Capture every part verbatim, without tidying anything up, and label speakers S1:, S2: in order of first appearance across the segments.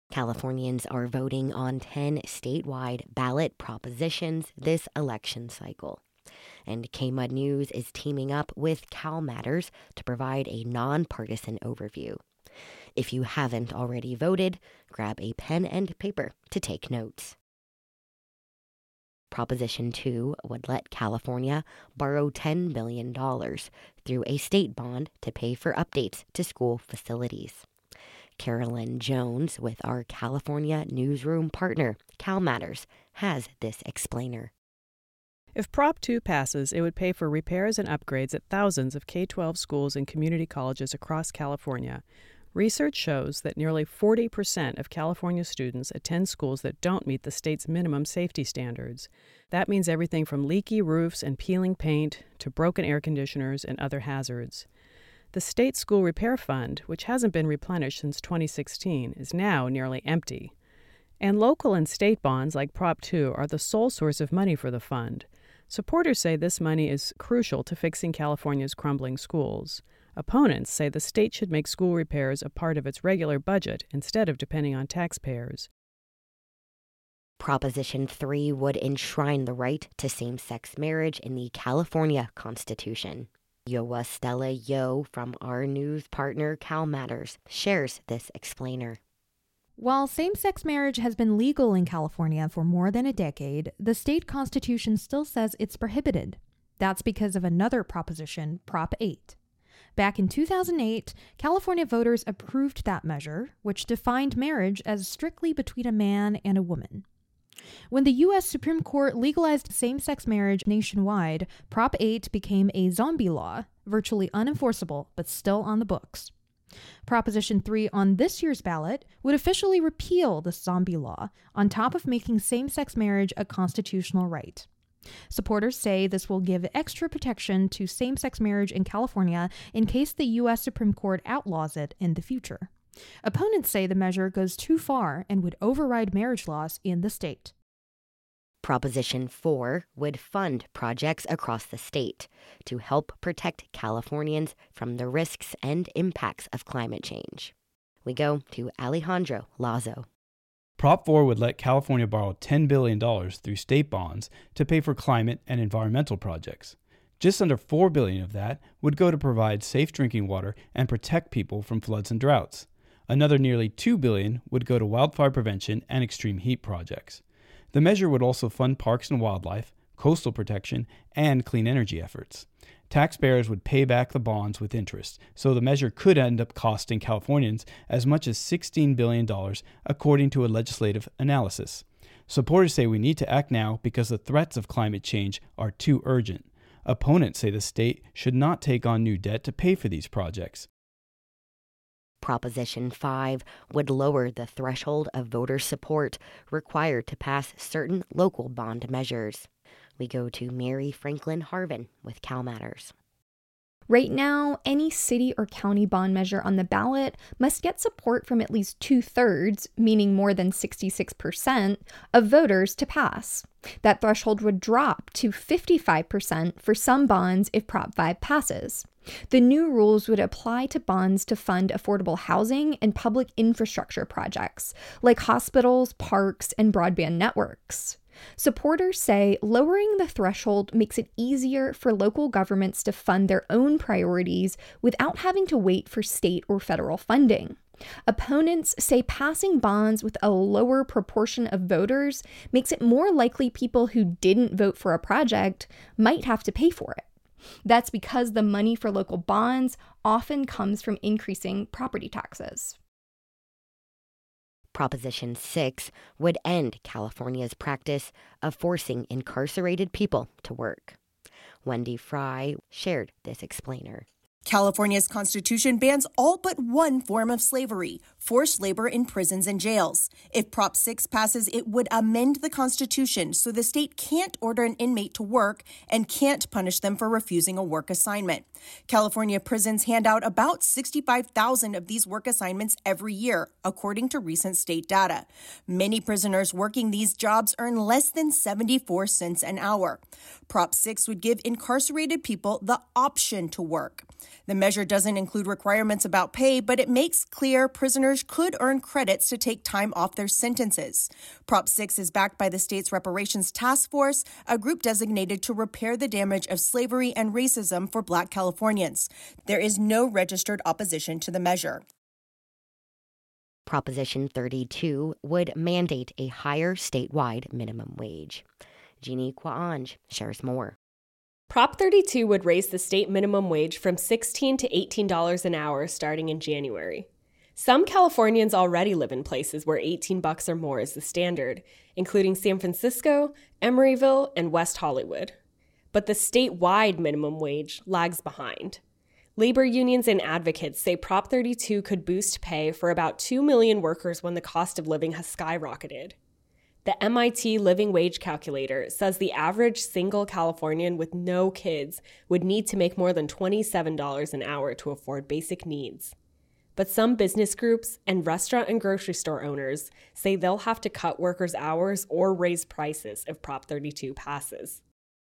S1: Californians are voting on ten statewide ballot propositions this election cycle. And K M U D News is teaming up with CalMatters to provide a nonpartisan overview. If you haven't already voted, grab a pen and paper to take notes. Proposition two would let California borrow ten billion dollars through a state bond to pay for updates to school facilities. Carolyn Jones, with our California newsroom partner, CalMatters, has this explainer.
S2: If Prop two passes, it would pay for repairs and upgrades at thousands of K twelve schools and community colleges across California. Research shows that nearly forty percent of California students attend schools that don't meet the state's minimum safety standards. That means everything from leaky roofs and peeling paint to broken air conditioners and other hazards. The state school repair fund, which hasn't been replenished since twenty sixteen, is now nearly empty. And local and state bonds like Prop two are the sole source of money for the fund. Supporters say this money is crucial to fixing California's crumbling schools. Opponents say the state should make school repairs a part of its regular budget instead of depending on taxpayers.
S1: Proposition three would enshrine the right to same-sex marriage in the California Constitution. Yoa Stella Yo from our news partner CalMatters shares this explainer.
S3: While same-sex marriage has been legal in California for more than a decade, the state constitution still says it's prohibited. That's because of another proposition, Prop eight. Back in two thousand eight, California voters approved that measure, which defined marriage as strictly between a man and a woman. When the U S Supreme Court legalized same-sex marriage nationwide, Prop eight became a zombie law, virtually unenforceable, but still on the books. Proposition three on this year's ballot would officially repeal the zombie law, on top of making same-sex marriage a constitutional right. Supporters say this will give extra protection to same-sex marriage in California in case the U S Supreme Court outlaws it in the future. Opponents say the measure goes too far and would override marriage laws in the state.
S1: Proposition four would fund projects across the state to help protect Californians from the risks and impacts of climate change. We go to Alejandro Lazo.
S4: Prop four would let California borrow ten billion dollars through state bonds to pay for climate and environmental projects. Just under four billion dollars of that would go to provide safe drinking water and protect people from floods and droughts. Another nearly two billion dollars would go to wildfire prevention and extreme heat projects. The measure would also fund parks and wildlife, coastal protection, and clean energy efforts. Taxpayers would pay back the bonds with interest, so the measure could end up costing Californians as much as sixteen billion dollars, according to a legislative analysis. Supporters say we need to act now because the threats of climate change are too urgent. Opponents say the state should not take on new debt to pay for these projects.
S1: Proposition five would lower the threshold of voter support required to pass certain local bond measures. We go to Mary Franklin Harvin with CalMatters.
S5: Right now, any city or county bond measure on the ballot must get support from at least two-thirds, meaning more than sixty-six percent, of voters to pass. That threshold would drop to fifty-five percent for some bonds if Prop five passes. The new rules would apply to bonds to fund affordable housing and public infrastructure projects, like hospitals, parks, and broadband networks. Supporters say lowering the threshold makes it easier for local governments to fund their own priorities without having to wait for state or federal funding. Opponents say passing bonds with a lower proportion of voters makes it more likely people who didn't vote for a project might have to pay for it. That's because the money for local bonds often comes from increasing property taxes.
S1: Proposition six would end California's practice of forcing incarcerated people to work. Wendy Fry shared this explainer.
S6: California's constitution bans all but one form of slavery, forced labor in prisons and jails. If Prop six passes, it would amend the constitution so the state can't order an inmate to work and can't punish them for refusing a work assignment. California prisons hand out about sixty-five thousand of these work assignments every year, according to recent state data. Many prisoners working these jobs earn less than seventy-four cents an hour. Prop six would give incarcerated people the option to work. The measure doesn't include requirements about pay, but it makes clear prisoners could earn credits to take time off their sentences. Prop six is backed by the state's Reparations Task Force, a group designated to repair the damage of slavery and racism for Black Californians. There is no registered opposition to the measure.
S1: Proposition thirty-two would mandate a higher statewide minimum wage. Jeannie Kwaanj shares more.
S7: Prop thirty-two would raise the state minimum wage from sixteen dollars to eighteen dollars an hour starting in January. Some Californians already live in places where eighteen bucks or more is the standard, including San Francisco, Emeryville, and West Hollywood. But the statewide minimum wage lags behind. Labor unions and advocates say Prop thirty-two could boost pay for about two million workers when the cost of living has skyrocketed. The M I T Living Wage Calculator says the average single Californian with no kids would need to make more than twenty-seven dollars an hour to afford basic needs. But some business groups and restaurant and grocery store owners say they'll have to cut workers' hours or raise prices if Prop thirty-two passes.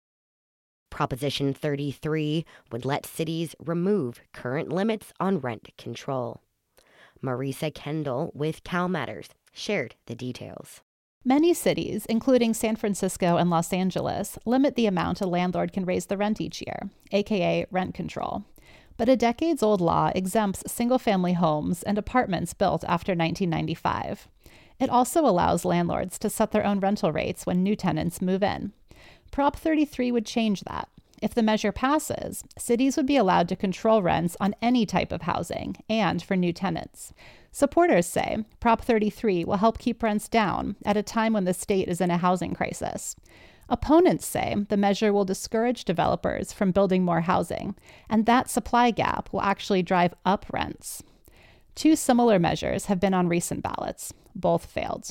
S1: Proposition thirty-three would let cities remove current limits on rent control. Marisa Kendall with CalMatters shared the details.
S8: Many cities, including San Francisco and Los Angeles, limit the amount a landlord can raise the rent each year, aka rent control. But a decades-old law exempts single-family homes and apartments built after nineteen ninety-five. It also allows landlords to set their own rental rates when new tenants move in. Prop thirty-three would change that. If the measure passes, cities would be allowed to control rents on any type of housing and for new tenants. Supporters say Prop thirty-three will help keep rents down at a time when the state is in a housing crisis. Opponents say the measure will discourage developers from building more housing, and that supply gap will actually drive up rents. Two similar measures have been on recent ballots. Both failed.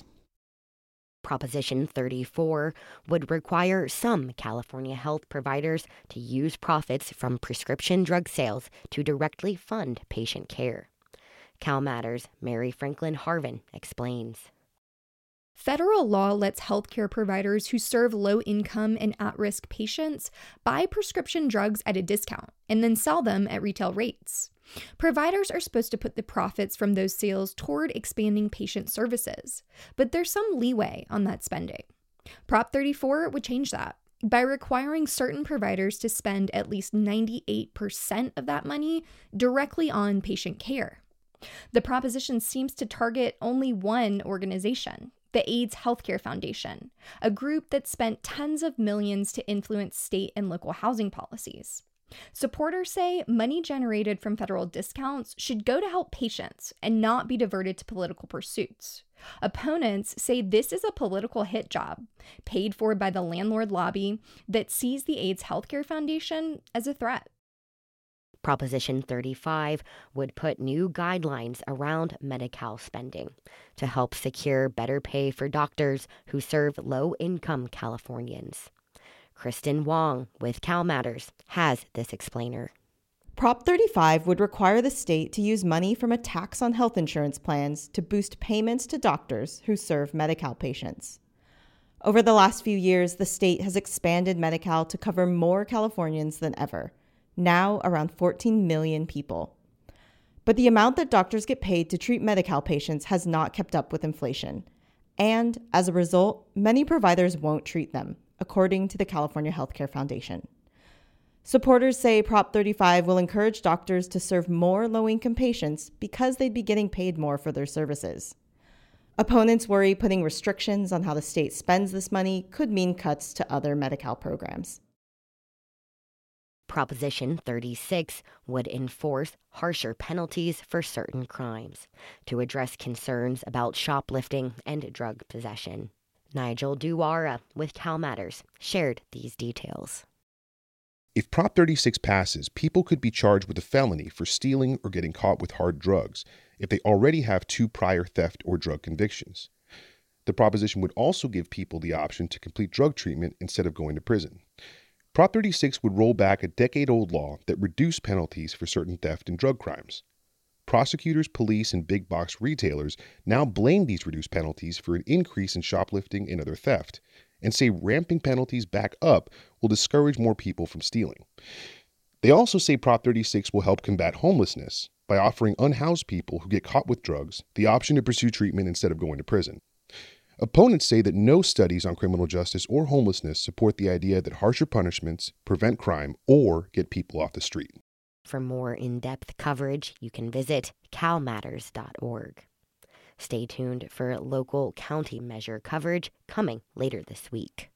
S1: Proposition thirty-four would require some California health providers to use profits from prescription drug sales to directly fund patient care. CalMatters' Mary Franklin Harvin explains.
S5: Federal law lets healthcare providers who serve low-income and at-risk patients buy prescription drugs at a discount and then sell them at retail rates. Providers are supposed to put the profits from those sales toward expanding patient services, but there's some leeway on that spending. Prop thirty-four would change that by requiring certain providers to spend at least ninety-eight percent of that money directly on patient care. The proposition seems to target only one organization, the AIDS Healthcare Foundation, a group that spent tens of millions to influence state and local housing policies. Supporters say money generated from federal discounts should go to help patients and not be diverted to political pursuits. Opponents say this is a political hit job, paid for by the landlord lobby that sees the AIDS Healthcare Foundation as a threat.
S1: Proposition thirty-five would put new guidelines around Medi-Cal spending to help secure better pay for doctors who serve low-income Californians. Kristen Wong with CalMatters has this explainer.
S9: Prop thirty-five would require the state to use money from a tax on health insurance plans to boost payments to doctors who serve Medi-Cal patients. Over the last few years, the state has expanded Medi-Cal to cover more Californians than ever, now around fourteen million people. But the amount that doctors get paid to treat Medi-Cal patients has not kept up with inflation. And as a result, many providers won't treat them, according to the California Healthcare Foundation. Supporters say Prop thirty-five will encourage doctors to serve more low-income patients because they'd be getting paid more for their services. Opponents worry putting restrictions on how the state spends this money could mean cuts to other Medi-Cal programs.
S1: Proposition thirty-six would enforce harsher penalties for certain crimes to address concerns about shoplifting and drug possession. Nigel Duara with CalMatters shared these details.
S10: If Prop thirty-six passes, people could be charged with a felony for stealing or getting caught with hard drugs if they already have two prior theft or drug convictions. The proposition would also give people the option to complete drug treatment instead of going to prison. Prop thirty-six would roll back a decade-old law that reduced penalties for certain theft and drug crimes. Prosecutors, police, and big box retailers now blame these reduced penalties for an increase in shoplifting and other theft, and say ramping penalties back up will discourage more people from stealing. They also say Prop thirty-six will help combat homelessness by offering unhoused people who get caught with drugs the option to pursue treatment instead of going to prison. Opponents say that no studies on criminal justice or homelessness support the idea that harsher punishments prevent crime or get people off the street.
S1: For more in-depth coverage, you can visit cal matters dot org. Stay tuned for local county measure coverage coming later this week.